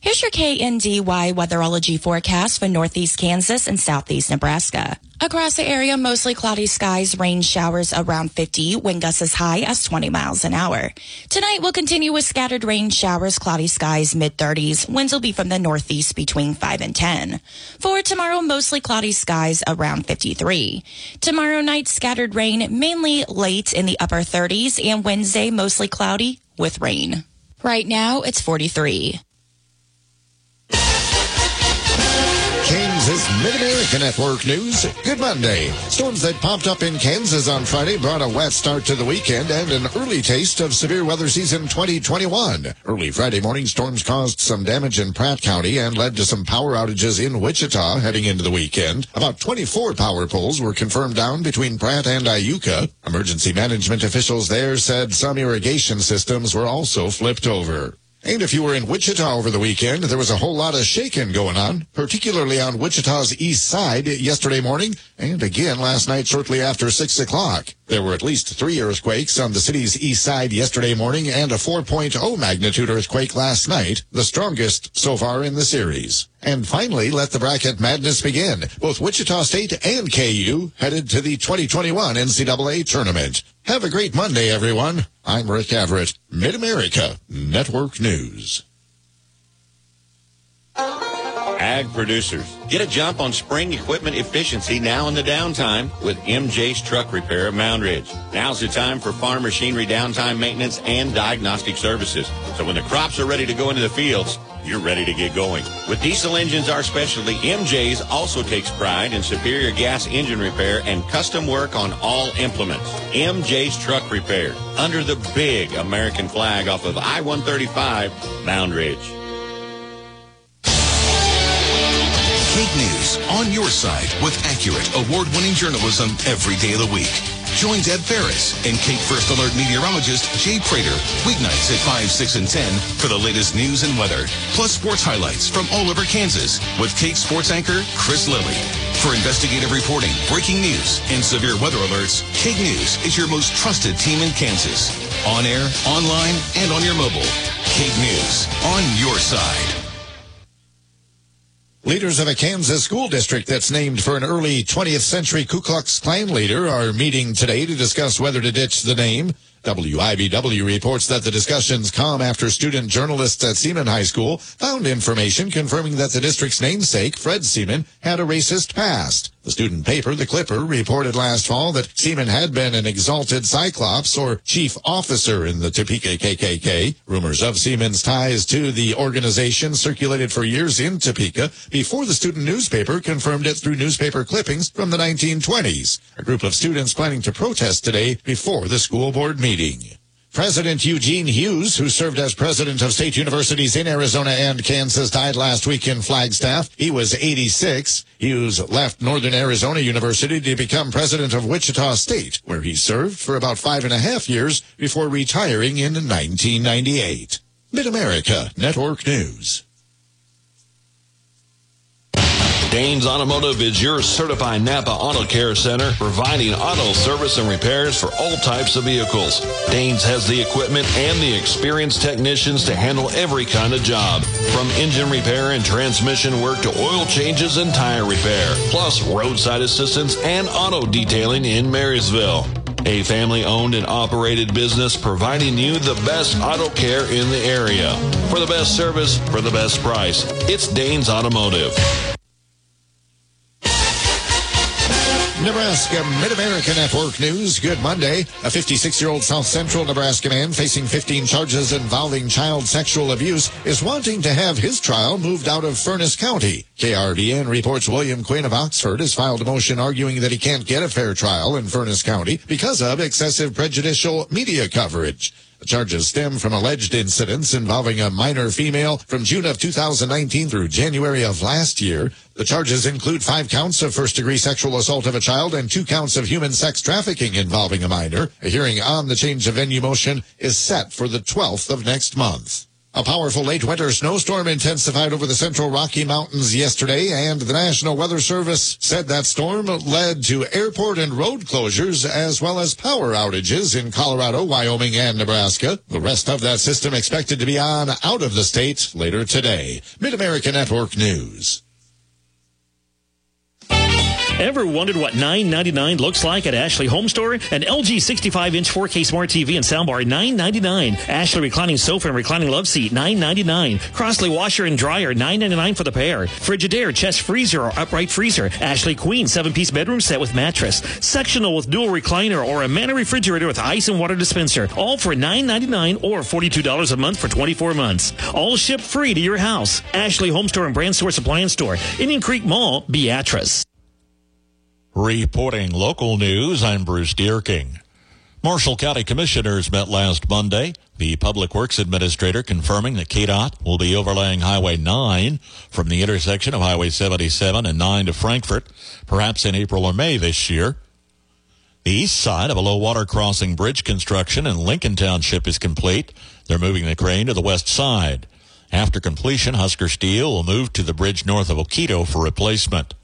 Here's your KNDY weatherology forecast for northeast Kansas and southeast Nebraska. Across the area, mostly cloudy skies, rain showers around 50, wind gusts as high as 20 miles an hour. Tonight, we'll continue with scattered rain showers, cloudy skies, mid-30s. Winds will be from the northeast between 5 and 10. For tomorrow, mostly cloudy skies around 53. Tomorrow night, scattered rain, mainly late in the upper 30s, and Wednesday, mostly cloudy with rain. Right now, it's 43. Kansas Mid-America Network News. Good Monday. Storms that popped up in Kansas on Friday brought a wet start to the weekend and an early taste of severe weather season 2021. Early Friday morning, storms caused some damage in Pratt County and led to some power outages in Wichita heading into the weekend. About 24 power poles were confirmed down between Pratt and Iuka. Emergency management officials there said some irrigation systems were also flipped over. And if you were in Wichita over the weekend, there was a whole lot of shaking going on, particularly on Wichita's east side yesterday morning and again last night shortly after 6 o'clock. There were at least 3 earthquakes on the city's east side yesterday morning and a 4.0 magnitude earthquake last night, the strongest so far in the series. And finally, let the bracket madness begin. Both Wichita State and KU headed to the 2021 NCAA tournament. Have a great Monday, everyone. I'm Rick Everett, Mid-America Network News. Ag producers, get a jump on spring equipment efficiency now in the downtime with MJ's Truck Repair of Mound Ridge. Now's the time for farm machinery downtime maintenance and diagnostic services. So when the crops are ready to go into the fields, you're ready to get going. With diesel engines our specialty, MJ's also takes pride in superior gas engine repair and custom work on all implements. MJ's Truck Repair, under the big American flag off of I-135, Mound Ridge. Kate News, on your side with accurate, award-winning journalism every day of the week. Join Deb Ferris and Kate First Alert meteorologist Jay Prater weeknights at 5, 6, and 10 for the latest news and weather, plus sports highlights from all over Kansas with Kate sports anchor Chris Lilly. For investigative reporting, breaking news, and severe weather alerts, Kate News is your most trusted team in Kansas. On air, online, and on your mobile. Kate News, on your side. Leaders of a Kansas school district that's named for an early 20th century Ku Klux Klan leader are meeting today to discuss whether to ditch the name. WIBW reports that the discussions come after student journalists at Seaman High School found information confirming that the district's namesake, Fred Seaman, had a racist past. The student paper, The Clipper, reported last fall that Seaman had been an exalted Cyclops or chief officer in the Topeka KKK. Rumors of Seaman's ties to the organization circulated for years in Topeka before the student newspaper confirmed it through newspaper clippings from the 1920s. A group of students planning to protest today before the school board meeting. President Eugene Hughes, who served as president of state universities in Arizona and Kansas, died last week in Flagstaff. He was 86. Hughes left Northern Arizona University to become president of Wichita State, where he served for about 5.5 years before retiring in 1998. Mid-America Network News. Danes Automotive is your certified Napa Auto Care Center, providing auto service and repairs for all types of vehicles. Danes has the equipment and the experienced technicians to handle every kind of job, from engine repair and transmission work to oil changes and tire repair, plus roadside assistance and auto detailing in Marysville. A family-owned and operated business providing you the best auto care in the area. For the best service, for the best price, it's Danes Automotive. Nebraska Mid-America Network News. Good Monday. A 56-year-old South Central Nebraska man facing 15 charges involving child sexual abuse is wanting to have his trial moved out of Furnace County. KRVN reports William Quinn of Oxford has filed a motion arguing that he can't get a fair trial in Furnace County because of excessive prejudicial media coverage. The charges stem from alleged incidents involving a minor female from June of 2019 through January of last year. The charges include 5 counts of first-degree sexual assault of a child and 2 counts of human sex trafficking involving a minor. A hearing on the change of venue motion is set for the 12th of next month. A powerful late winter snowstorm intensified over the central Rocky Mountains yesterday, and the National Weather Service said that storm led to airport and road closures as well as power outages in Colorado, Wyoming, and Nebraska. The rest of that system expected to be on out of the state later today. Mid-America Network News. Ever wondered what $9.99 looks like at Ashley Home Store? An LG 65-inch 4K Smart TV and soundbar, $9.99. Ashley reclining sofa and reclining love seat, $9.99. Crossley washer and dryer, $9.99 for the pair. Frigidaire, chest freezer or upright freezer. Ashley Queen 7-piece bedroom set with mattress. Sectional with dual recliner or a Manor refrigerator with ice and water dispenser. All for $9.99 or $42 a month for 24 months. All shipped free to your house. Ashley Home Store and Brand Source Appliance Store. Indian Creek Mall, Beatrice. Reporting local news, I'm Bruce Deerking. Marshall County Commissioners met last Monday. The Public Works Administrator confirming that KDOT will be overlaying Highway 9 from the intersection of Highway 77 and 9 to Frankfort, perhaps in April or May this year. The east side of a low-water crossing bridge construction in Lincoln Township is complete. They're moving the crane to the west side. After completion, Husker Steel will move to the bridge north of Oquito for replacement.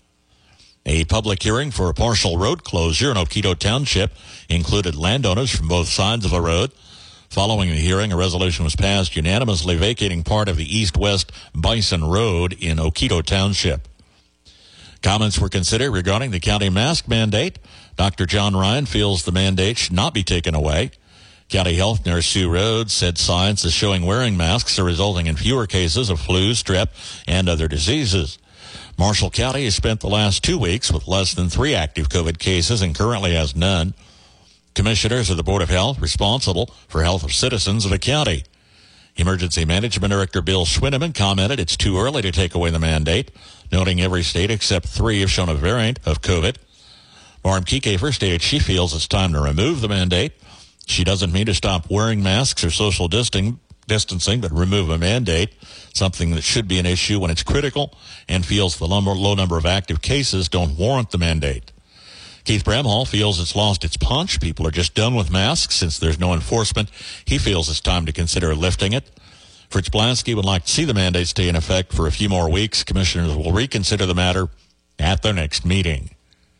A public hearing for a partial road closure in Oquito Township included landowners from both sides of the road. Following the hearing, a resolution was passed unanimously vacating part of the east-west Bison Road in Oquito Township. Comments were considered regarding the county mask mandate. Dr. John Ryan feels the mandate should not be taken away. County Health Nurse Sue Rhodes said science is showing wearing masks are resulting in fewer cases of flu, strep, and other diseases. Marshall County has spent the last 2 weeks with less than 3 active COVID cases and currently has none. Commissioners of the Board of Health responsible for health of citizens of the county. Emergency Management Director Bill Schwinneman commented it's too early to take away the mandate, noting every state except 3 have shown a variant of COVID. Barb Kiekefer stated she feels it's time to remove the mandate. She doesn't mean to stop wearing masks or social distancing, but remove a mandate, something that should be an issue when it's critical, and feels the low number of active cases don't warrant the mandate. Keith Bramhall feels it's lost its punch. People are just done with masks since there's no enforcement. He feels it's time to consider lifting it. Fritz Blansky would like to see the mandate stay in effect for a few more weeks. Commissioners will reconsider the matter at their next meeting.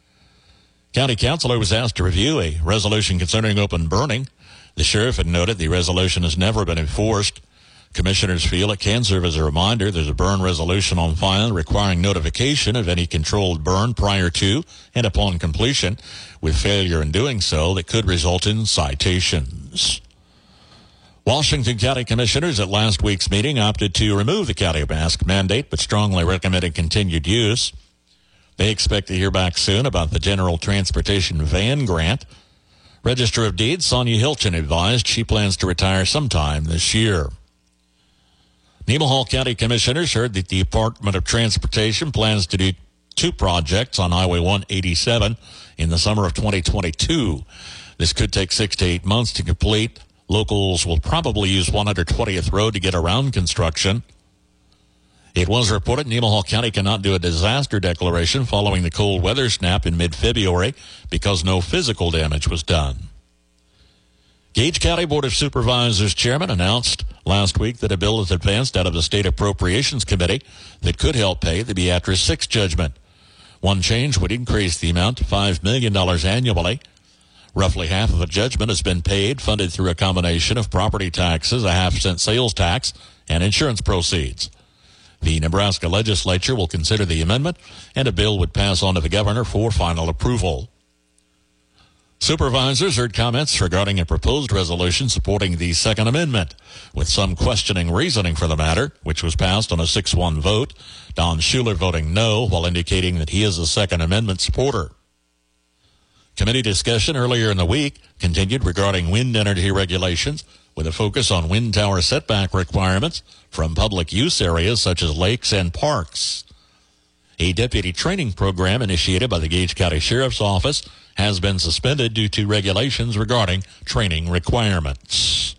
County Councilor was asked to review a resolution concerning open burning. The sheriff had noted the resolution has never been enforced. Commissioners feel it can serve as a reminder there's a burn resolution on file requiring notification of any controlled burn prior to and upon completion, with failure in doing so that could result in citations. Washington County Commissioners at last week's meeting opted to remove the county mask mandate, but strongly recommended continued use. They expect to hear back soon about the General Transportation Van Grant. Register of Deeds Sonia Hilton advised she plans to retire sometime this year. Nemaha County Commissioners heard that the Department of Transportation plans to do 2 projects on Highway 187 in the summer of 2022. This could take 6 to 8 months to complete. Locals will probably use 120th Road to get around construction. It was reported Nemaha County cannot do a disaster declaration following the cold weather snap in mid-February because no physical damage was done. Gage County Board of Supervisors Chairman announced last week that a bill is advanced out of the State Appropriations Committee that could help pay the Beatrice 6 judgment. One change would increase the amount to $5 million annually. Roughly half of the judgment has been paid, funded through a combination of property taxes, a half-cent sales tax, and insurance proceeds. The Nebraska legislature will consider the amendment, and a bill would pass on to the governor for final approval. Supervisors heard comments regarding a proposed resolution supporting the Second Amendment, with some questioning reasoning for the matter, which was passed on a 6-1 vote. Don Schuler voting no, while indicating that he is a Second Amendment supporter. Committee discussion earlier in the week continued regarding wind energy regulations, with a focus on wind tower setback requirements from public use areas such as lakes and parks. A deputy training program initiated by the Gage County Sheriff's Office has been suspended due to regulations regarding training requirements.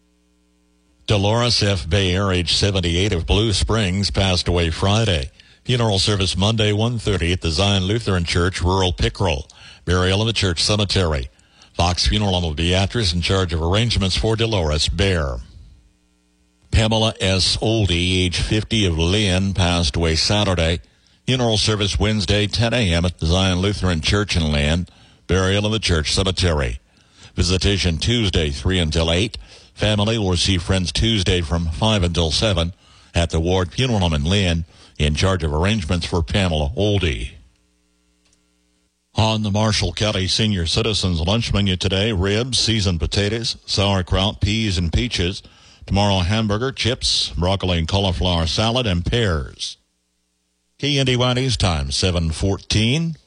Dolores F. Bayer, age 78, of Blue Springs, passed away Friday. Funeral service Monday, 1:30 at the Zion Lutheran Church, rural Pickrell. Burial in the church cemetery. Fox Funeral Home of Beatrice in charge of arrangements for Dolores Bayer. Pamela S. Oldie, age 50 of Lynn, passed away Saturday. Funeral service Wednesday, 10 a.m. at the Zion Lutheran Church in Lynn. Burial in the church cemetery. Visitation Tuesday, 3 until 8. Family will receive friends Tuesday from 5 until 7 at the Ward Funeral Home in Lynn, in charge of arrangements for Pamela Oldie. On the Marshall County Senior Citizens lunch menu today, ribs, seasoned potatoes, sauerkraut, peas, and peaches. Tomorrow, hamburger, chips, broccoli and cauliflower salad, and pears. KNDY News Time, 7:14.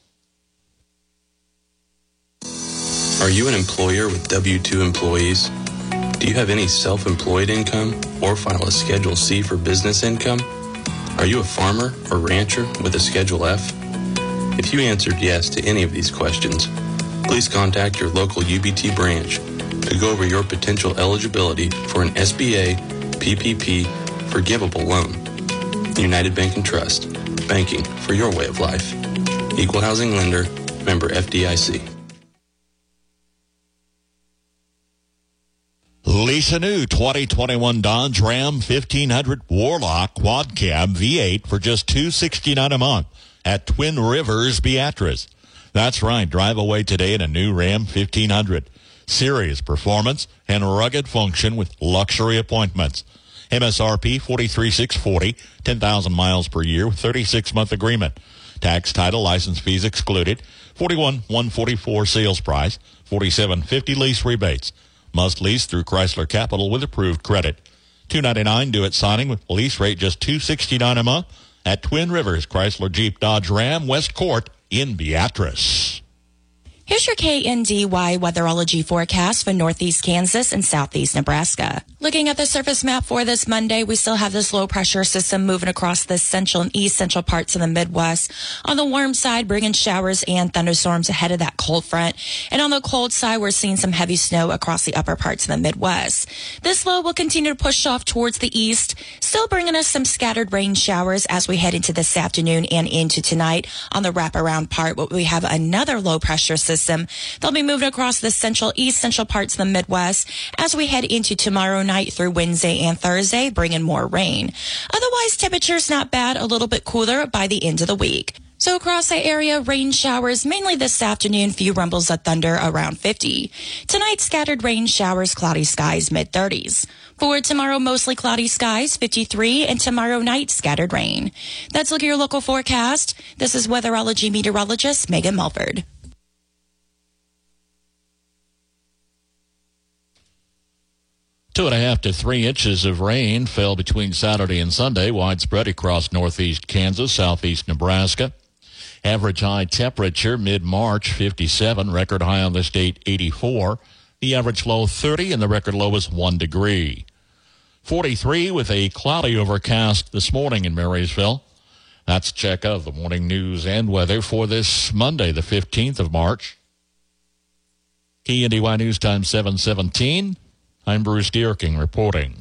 Are you an employer with W-2 employees? Do you have any self-employed income or file a Schedule C for business income? Are you a farmer or rancher with a Schedule F? If you answered yes to any of these questions, please contact your local UBT branch to go over your potential eligibility for an SBA PPP forgivable loan. United Bank and Trust, banking for your way of life. Equal housing lender, member FDIC. Lease a new 2021 Dodge Ram 1500 Warlock Quad Cab V8 for just $269 a month at Twin Rivers, Beatrice. That's right. Drive away today in a new Ram 1500. Serious performance and rugged function with luxury appointments. MSRP $43,640, 10,000 miles per year with 36-month agreement. Tax, title, license fees excluded. $41,144 sales price. $47.50 lease rebates. Must lease through Chrysler Capital with approved credit. $299 due at signing with lease rate just $269 a month at Twin Rivers Chrysler Jeep Dodge Ram West Court in Beatrice. Here's your KNDY weatherology forecast for northeast Kansas and southeast Nebraska. Looking at the surface map for this Monday, we still have this low pressure system moving across the central and east central parts of the Midwest. On the warm side, bringing showers and thunderstorms ahead of that cold front. And on the cold side, we're seeing some heavy snow across the upper parts of the Midwest. This low will continue to push off towards the east, still bringing us some scattered rain showers as we head into this afternoon and into tonight. On the wraparound part, we have another low pressure system. They'll be moving across the central, east central parts of the Midwest as we head into tomorrow night through Wednesday and Thursday, bringing more rain. Otherwise, temperatures not bad, a little bit cooler by the end of the week. So across the area, rain showers mainly this afternoon, few rumbles of thunder around 50. Tonight, scattered rain showers, cloudy skies, mid-30s. For tomorrow, mostly cloudy skies, 53, and tomorrow night, scattered rain. That's look at your local forecast. This is weatherology meteorologist Megan Mulford. 2.5 to 3 inches of rain fell between Saturday and Sunday, widespread across northeast Kansas, southeast Nebraska. Average high temperature mid-March, 57. Record high on this date, 84. The average low, 30, and the record low was 1 degree. 43 with a cloudy overcast this morning in Marysville. That's a check of the morning news and weather for this Monday, the 15th of March. KNDY News Time 7:17. I'm Bruce Dierking reporting.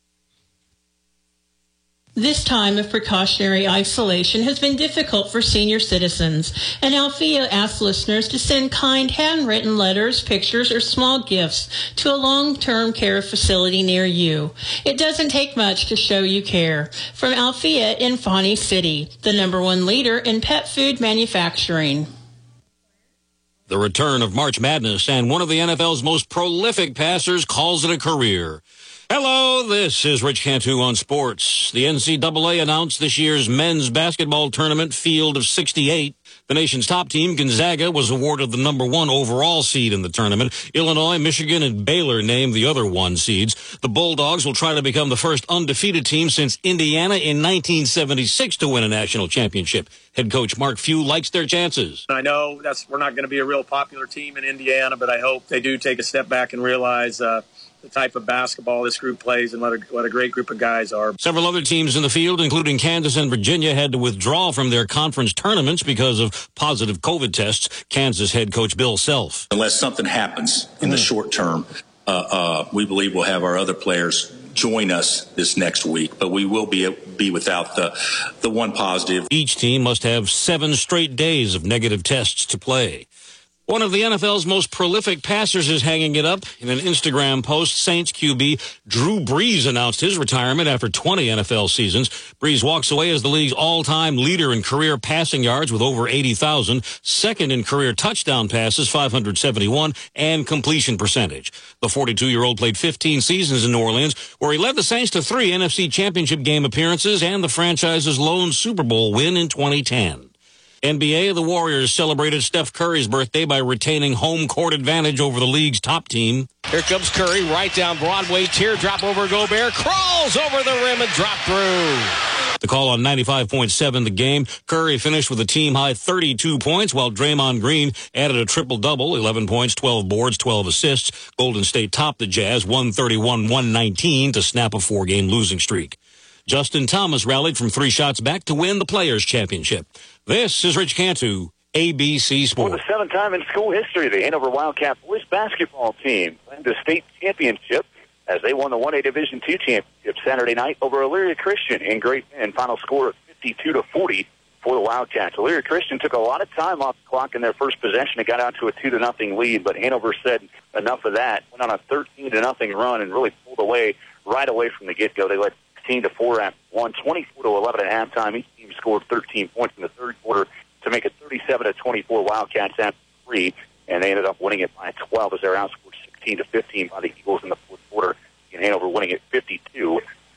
This time of precautionary isolation has been difficult for senior citizens, and Althea asks listeners to send kind handwritten letters, pictures, or small gifts to a long-term care facility near you. It doesn't take much to show you care. From Althea in Pawnee City, the #1 leader in pet food manufacturing. The return of March Madness, and one of the NFL's most prolific passers calls it a career. Hello, this is Rich Cantu on sports. The NCAA announced this year's men's basketball tournament field of 68. The nation's top team, Gonzaga, was awarded the #1 overall seed in the tournament. Illinois, Michigan, and Baylor named the other 1 seeds. The Bulldogs will try to become the first undefeated team since Indiana in 1976 to win a national championship. Head coach Mark Few likes their chances. I know we're not going to be a real popular team in Indiana, but I hope they do take a step back and realize the type of basketball this group plays and what a great group of guys are. Several other teams in the field, including Kansas and Virginia, had to withdraw from their conference tournaments because of positive COVID tests. Kansas head coach Bill Self. Unless something happens in the short term, we believe we'll have our other players join us this next week, but we will be without the one positive. Each team must have 7 straight days of negative tests to play. One of the NFL's most prolific passers is hanging it up. In an Instagram post, Saints QB Drew Brees announced his retirement after 20 NFL seasons. Brees walks away as the league's all-time leader in career passing yards with over 80,000, second in career touchdown passes, 571, and completion percentage. The 42-year-old played 15 seasons in New Orleans, where he led the Saints to 3 NFC Championship game appearances and the franchise's lone Super Bowl win in 2010. NBA, the Warriors celebrated Steph Curry's birthday by retaining home court advantage over the league's top team. Here comes Curry, right down Broadway, teardrop over Gobert, crawls over the rim and drop through. The call on 95.7 The Game. Curry finished with a team-high 32 points, while Draymond Green added a triple-double, 11 points, 12 boards, 12 assists. Golden State topped the Jazz 131-119 to snap a 4-game losing streak. Justin Thomas rallied from 3 shots back to win the Players' Championship. This is Rich Cantu, ABC Sports. For the 7th time in school history, the Hanover Wildcat boys basketball team won the state championship as they won the 1A Division II championship Saturday night over Elyria Christian in Great Bend. Final score of 52-40 for the Wildcats. Elyria Christian took a lot of time off the clock in their first possession. It got out to a 2-0 lead, but Hanover said enough of that. Went on a 13-0 run and really pulled away right away from the get-go. They led 16-4 at 1, 24-11 at halftime. Each team scored 13 points in the third quarter to make it 37-24 Wildcats after 3, and they ended up winning it by 12 as they were outscored 16-15 by the Eagles in the fourth quarter. And Hanover winning it 52-40.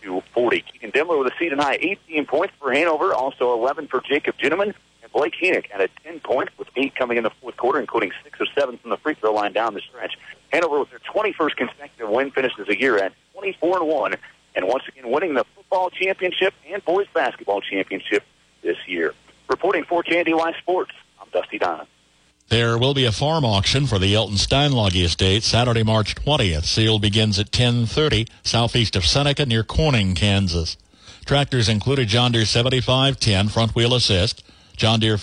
Keegan Demler with a season-high 18 points for Hanover, also 11 for Jacob Ginneman, and Blake Heenick added 10 points with 8 coming in the fourth quarter, including 6 of 7 from the free throw line down the stretch. Hanover with their 21st consecutive win finishes the year at 24-1. And once again winning the football championship and boys basketball championship this year. Reporting for Candy Life Sports, I'm Dusty Donovan. There will be a farm auction for the Elton Steinlage Estate Saturday, March 20th. Sale begins at 10:30 southeast of Seneca near Corning, Kansas. Tractors include a John Deere 7510 front wheel assist, John Deere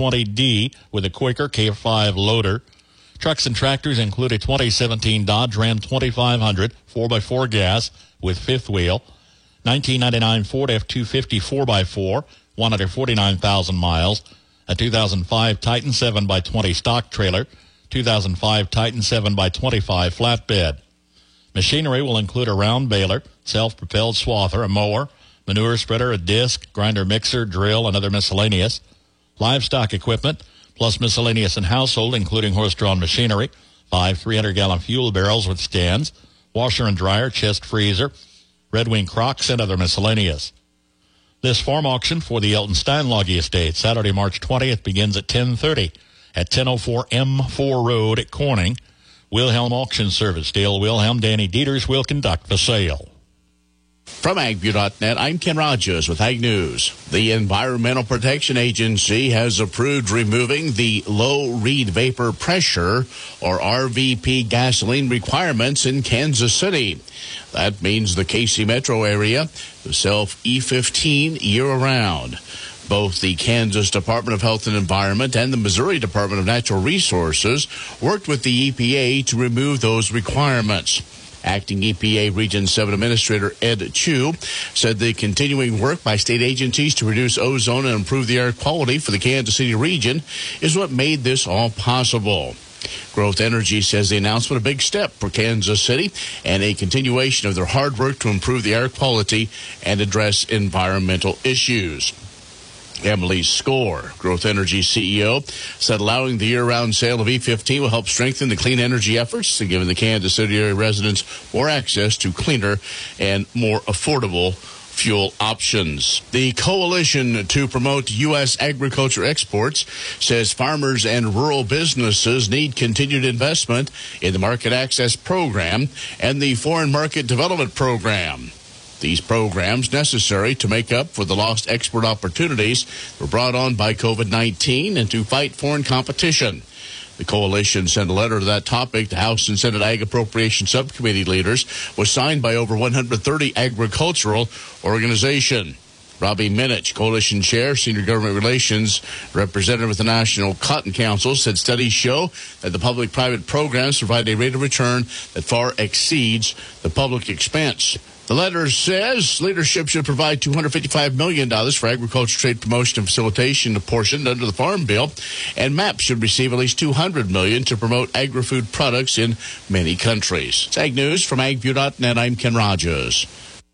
4020D with a Quaker K5 loader. Trucks and tractors include a 2017 Dodge Ram 2500 4x4 gas with fifth wheel, 1999 Ford F-250 4x4, 149,000 miles, a 2005 Titan 7x20 stock trailer, 2005 Titan 7x25 flatbed. Machinery will include a round baler, self-propelled swather, a mower, manure spreader, a disc, grinder mixer, drill, and other miscellaneous. Livestock equipment, plus miscellaneous and household, including horse-drawn machinery, 5 300-gallon fuel barrels with stands, washer and dryer, chest freezer, Red Wing Crocs, and other miscellaneous. This farm auction for the Elton Steinlage Estate, Saturday, March 20th, begins at 10:30 at 1004 M4 Road at Corning. Wilhelm Auction Service. Dale Wilhelm, Danny Dieters will conduct the sale. From AgView.net, I'm Ken Rogers with Ag News. The Environmental Protection Agency has approved removing the low reed vapor pressure, or RVP, gasoline requirements in Kansas City. That means the KC metro area will sell E15 year-round. Both the Kansas Department of Health and Environment and the Missouri Department of Natural Resources worked with the EPA to remove those requirements. Acting EPA Region 7 Administrator Ed Chu said the continuing work by state agencies to reduce ozone and improve the air quality for the Kansas City region is what made this all possible. Growth Energy says the announcement a big step for Kansas City and a continuation of their hard work to improve the air quality and address environmental issues. Emily Score, Growth Energy CEO, said allowing the year-round sale of E15 will help strengthen the clean energy efforts and giving the Kansas City area residents more access to cleaner and more affordable fuel options. The Coalition to Promote U.S. Agriculture Exports says farmers and rural businesses need continued investment in the Market Access Program and the Foreign Market Development Program. These programs necessary to make up for the lost export opportunities were brought on by COVID-19 and to fight foreign competition. The coalition sent a letter to that topic to House and Senate Ag Appropriation Subcommittee leaders, was signed by over 130 agricultural organizations. Robbie Minich, Coalition Chair, Senior Government Relations Representative with the National Cotton Council, said studies show that the public-private programs provide a rate of return that far exceeds the public expense. The letter says leadership should provide $255 million for agriculture trade promotion and facilitation portion under the Farm Bill, and MAP should receive at least $200 million to promote agri-food products in many countries. It's Ag News from AgView.net. I'm Ken Rogers.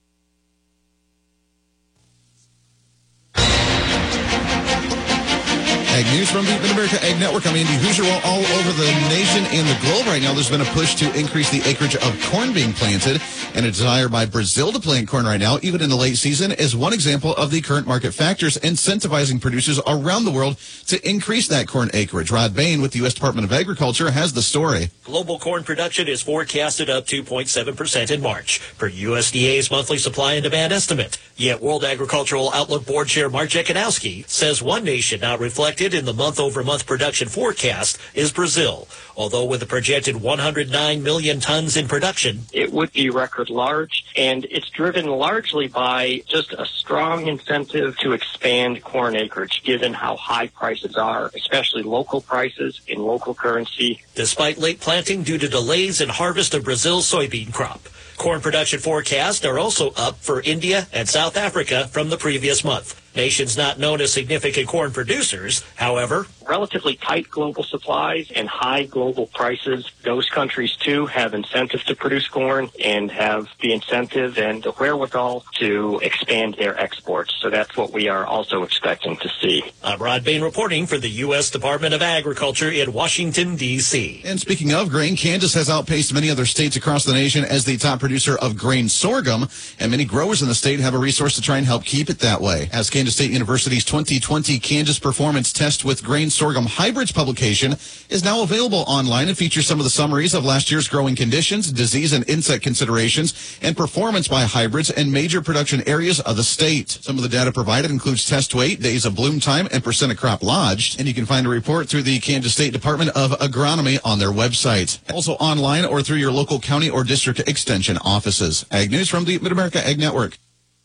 Ag News from the Mid-America Ag Network. I'm Andy Hoosier. Well, all over the nation and the globe right now, there's been a push to increase the acreage of corn being planted, and a desire by Brazil to plant corn right now, even in the late season, is one example of the current market factors incentivizing producers around the world to increase that corn acreage. Rod Bain with the U.S. Department of Agriculture has the story. Global corn production is forecasted up 2.7% in March, per USDA's monthly supply and demand estimate. Yet World Agricultural Outlook Board Chair Mark Jekanowski says one nation not reflected in the month-over-month production forecast is Brazil. Although with a projected 109 million tons in production, it would be record large, and it's driven largely by just a strong incentive to expand corn acreage, given how high prices are, especially local prices in local currency. Despite late planting due to delays in harvest of Brazil's soybean crop. Corn production forecasts are also up for India and South Africa from the previous month. Nations not known as significant corn producers, however, relatively tight global supplies and high global prices. Those countries, too, have incentive to produce corn and have the incentive and the wherewithal to expand their exports. So that's what we are also expecting to see. I'm Rod Bain reporting for the U.S. Department of Agriculture in Washington, D.C. And speaking of grain, Kansas has outpaced many other states across the nation as the top producer of grain sorghum, and many growers in the state have a resource to try and help keep it that way. As Kansas State University's 2020 Kansas Performance Test with Grain Sorghum Hybrids publication is now available online and features some of the summaries of last year's growing conditions, disease and insect considerations, and performance by hybrids in major production areas of the state. Some of the data provided includes test weight, days of bloom time, and percent of crop lodged. And you can find a report through the Kansas State Department of Agronomy on their website. Also online or through your local county or district extension offices. Ag News from the Mid-America Ag Network.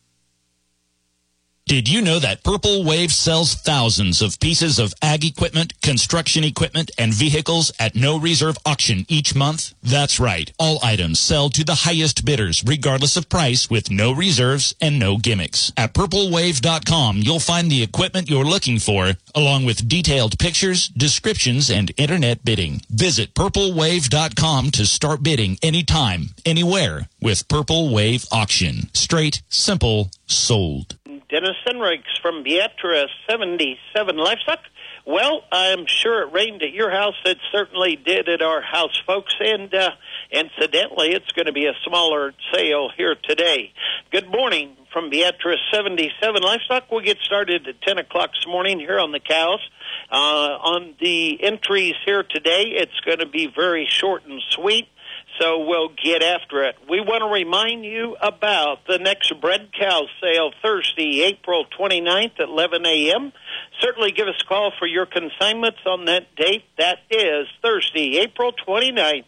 Did you know that Purple Wave sells thousands of pieces of ag equipment, construction equipment, and vehicles at no reserve auction each month? That's right. All items sell to the highest bidders, regardless of price, with no reserves and no gimmicks. At purplewave.com, you'll find the equipment you're looking for, along with detailed pictures, descriptions, and internet bidding. Visit purplewave.com to start bidding anytime, anywhere with Purple Wave Auction. Straight, simple, sold. Dennis Enriques from Beatrice 77 Livestock. Well, I'm sure it rained at your house. It certainly did at our house, folks. And incidentally, it's going to be a smaller sale here today. Good morning from Beatrice 77 Livestock. We'll get started at 10 o'clock this morning here on the cows. On the entries here today, it's going to be very short and sweet. So we'll get after it. We want to remind you about the next bred cow sale Thursday, April 29th at 11 a.m. Certainly give us a call for your consignments on that date. That is Thursday, April 29th,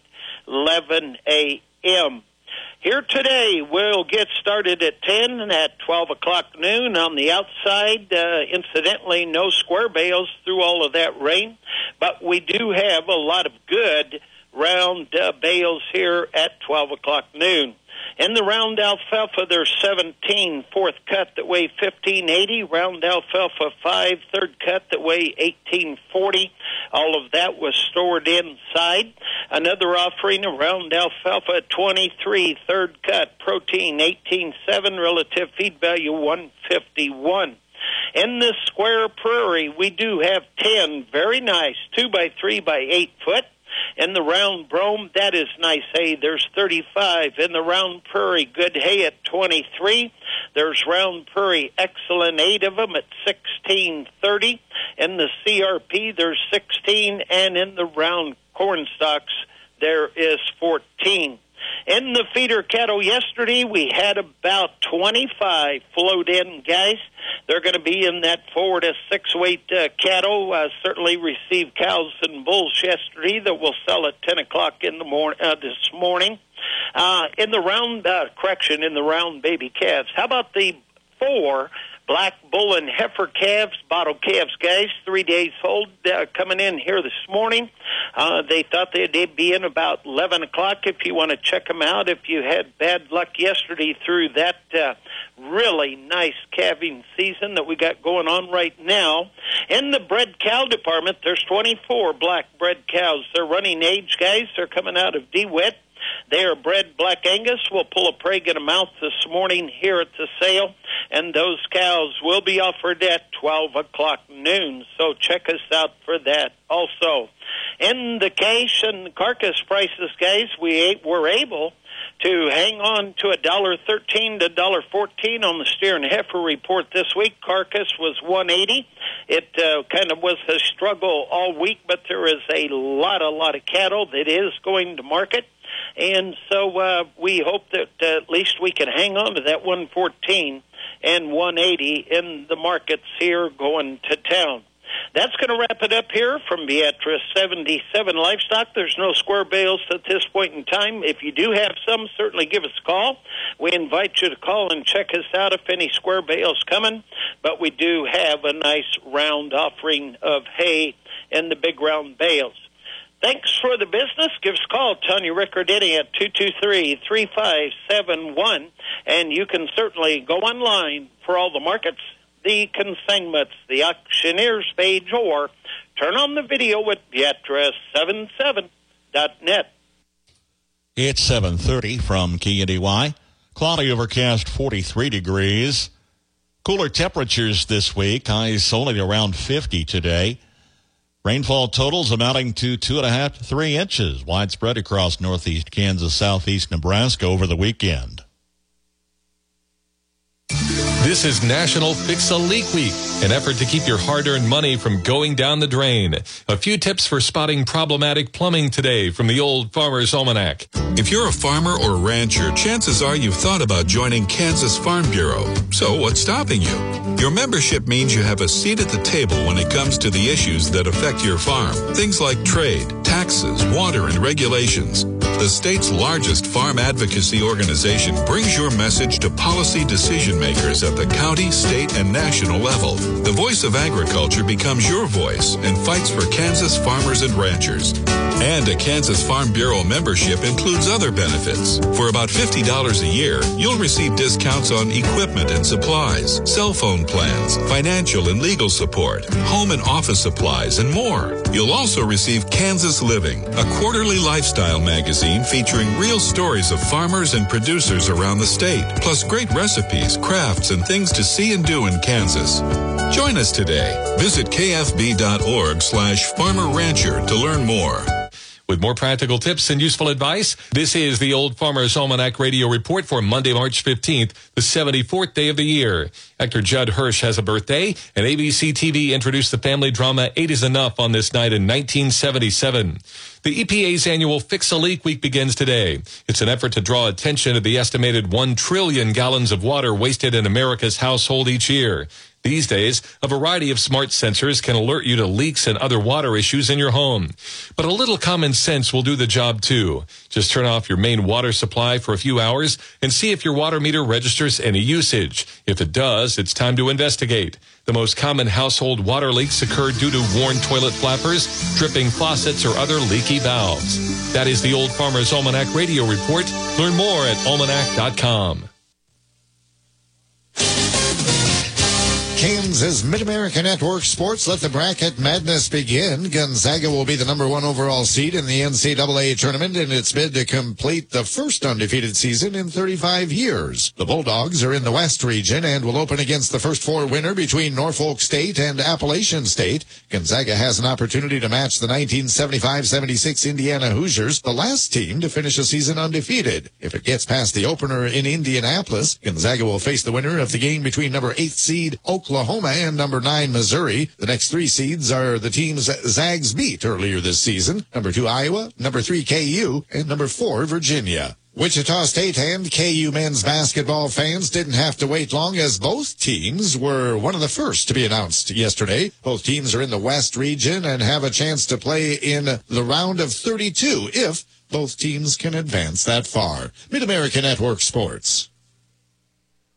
11 a.m. Here today, we'll get started at 10 and at 12 o'clock noon on the outside. Incidentally, no square bales through all of that rain, but we do have a lot of good round bales here at 12 o'clock noon. In the round alfalfa, there's 17 fourth cut that weigh 1580. Round alfalfa 5 third cut that weigh 1840. All of that was stored inside. Another offering of round alfalfa 23 third cut, protein 18.7, relative feed value 151. In this square prairie, we do have 10 very nice 2 by 3 by 8 foot. In the round brome, that is nice hay. There's 35. In the round prairie, good hay at 23. There's round prairie, excellent 8 of them at 16.30. In the CRP, there's 16. And in the round corn stalks, there is 14. In the feeder cattle yesterday, we had about 25 flowed in, guys. They're going to be in that 4 to 6 weight cattle. Certainly received cows and bulls yesterday that will sell at 10 o'clock in the this morning. In the round, in the round baby calves. How about the 4 Black bull and heifer calves, bottle calves, guys, 3 days old, coming in here this morning. They thought they'd be in about 11 o'clock if you want to check them out. If you had bad luck yesterday through that really nice calving season that we got going on right now. In the bred cow department, there's 24 black bred cows. They're running age, guys. They're coming out of DeWitt. They are bred Black Angus. We'll pull a pregnant amount this morning here at the sale, and those cows will be offered at 12 o'clock noon, so check us out for that also. In the cash and carcass prices, guys, we were able to hang on to $1.13 to $1.14 on the steer and heifer report this week. Carcass was $1.80. It kind of was a struggle all week, but there is a lot of cattle that is going to market. And so we hope that at least we can hang on to that 114 and 180 in the markets here going to town. That's going to wrap it up here from Beatrice 77 Livestock. There's no square bales at this point in time. If you do have some, certainly give us a call. We invite you to call and check us out if any square bales coming. But we do have a nice round offering of hay in the big round bales. Thanks for the business. Give us a call, Tanya Riccardini at 223-3571. And you can certainly go online for all the markets, the consignments, the auctioneer's page, or turn on the video with Beatrice77.net. It's 7:30 from KNDY. Cloudy overcast, 43 degrees. Cooler temperatures this week. Highs only around 50 today. Rainfall totals amounting to 2.5 to 3 inches, widespread across northeast Kansas, southeast Nebraska over the weekend. This is National Fix a Leak Week, an effort to keep your hard-earned money from going down the drain. A few tips for spotting problematic plumbing today from the Old Farmer's Almanac. If you're a farmer or rancher, chances are you've thought about joining Kansas Farm Bureau. So what's stopping you? Your membership means you have a seat at the table when it comes to the issues that affect your farm. Things like trade, taxes, water, and regulations. The state's largest farm advocacy organization brings your message to policy decision makers at the county, state, and national level. The voice of agriculture becomes your voice and fights for Kansas farmers and ranchers. And a Kansas Farm Bureau membership includes other benefits. For about $50 a year, you'll receive discounts on equipment and supplies, cell phone plans, financial and legal support, home and office supplies, and more. You'll also receive Kansas Living, a quarterly lifestyle magazine featuring real stories of farmers and producers around the state, plus great recipes, crafts, and things to see and do in Kansas. Join us today. Visit kfb.org/farmer-rancher to learn more. With more practical tips and useful advice, this is the Old Farmer's Almanac Radio Report for Monday, March 15th, the 74th day of the year. Actor Judd Hirsch has a birthday, and ABC TV introduced the family drama 8 is Enough on this night in 1977. The EPA's annual Fix a Leak Week begins today. It's an effort to draw attention to the estimated 1 trillion gallons of water wasted in America's household each year. These days, a variety of smart sensors can alert you to leaks and other water issues in your home. But a little common sense will do the job too. Just turn off your main water supply for a few hours and see if your water meter registers any usage. If it does, it's time to investigate. The most common household water leaks occur due to worn toilet flappers, dripping faucets, or other leaky valves. That is the Old Farmer's Almanac Radio Report. Learn more at almanac.com. Kansas Mid-America Network Sports. Let the bracket madness begin. Gonzaga will be the number 1 overall seed in the NCAA tournament in its bid to complete the first undefeated season in 35 years. The Bulldogs are in the West region and will open against the first 4 winner between Norfolk State and Appalachian State. Gonzaga has an opportunity to match the 1975-76 Indiana Hoosiers, the last team to finish a season undefeated. If it gets past the opener in Indianapolis, Gonzaga will face the winner of the game between number 8 seed Oklahoma and number 9 Missouri. The next 3 seeds are the teams Zags beat earlier this season: number 2 Iowa, number 3 KU, and number 4 Virginia. Wichita State and KU men's basketball fans didn't have to wait long, as both teams were one of the first to be announced yesterday. Both teams are in the West region and have a chance to play in the round of 32 if both teams can advance that far. Mid-America Network Sports.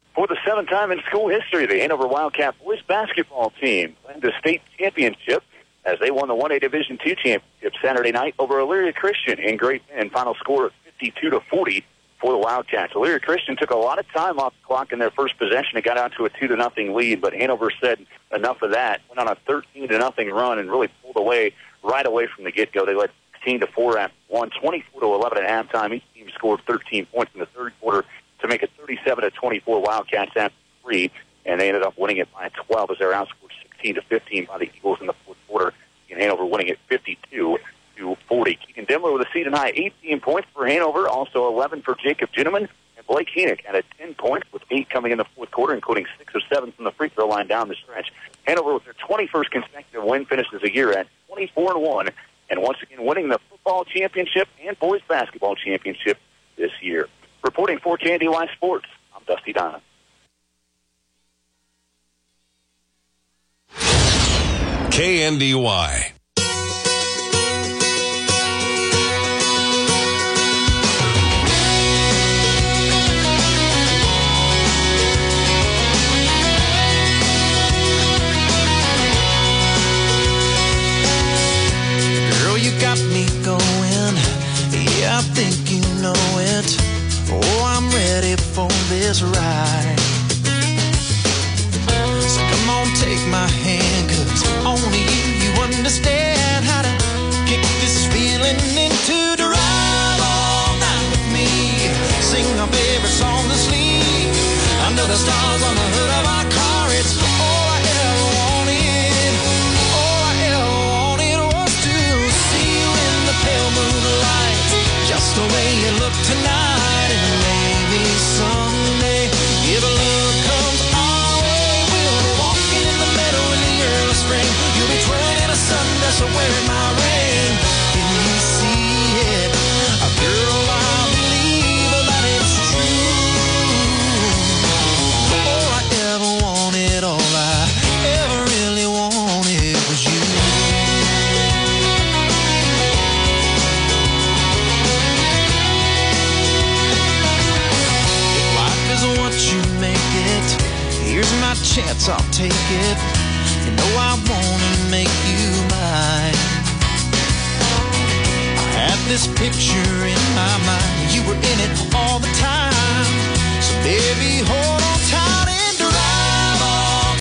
For the seventh time in school history, the Hanover Wildcat boys basketball team won the state championship as they won the 1A Division II championship Saturday night over Elyria Christian in Great Bend. Final score of 52-40 for the Wildcats. Elyria Christian took a lot of time off the clock in their first possession. It got out to a 2-0 lead, but Hanover said enough of that. Went on a 13-0 run and really pulled away right away from the get-go. They led 16-4 after one, 24-11 at halftime. Each team scored 13 points in the third quarter to make it 37-24 Wildcats after three, and they ended up winning it by 12 as they were outscored 16-15 by the Eagles in the fourth quarter, and Hanover winning it 52-40. Keegan Demler with a season-high 18 points for Hanover, also 11 for Jacob Ginneman, and Blake Heenick added 10 points with 8 coming in the fourth quarter, including 6 or 7 from the free throw line down the stretch. Hanover, with their 21st consecutive win, finishes the year at 24-1, and once again winning the football championship and boys basketball championship this year. Reporting for KNDY Sports, I'm Dusty Donna. KNDY. Girl, you got me going. Yeah, I think you know it. Oh, I'm ready for this ride. So come on, take my hand, 'cause only you understand how to kick this feeling into the ride all night with me. Sing our favorite song to sleep under the stars on the hood of our car. It's all I ever wanted. All I ever wanted was to see you in the pale moonlight, just the way you look tonight. And maybe someday, if love comes our way, we'll be walking in the meadow in the early spring. You'll be twirling in a sundress or wearing my ring. Can you see it? Girl, I believe that it's true. All I ever wanted, all I ever really wanted was you. What you make it, here's my chance, I'll take it. You know I wanna make you mine. I had this picture in my mind, you were in it all the time. So baby, hold on tight.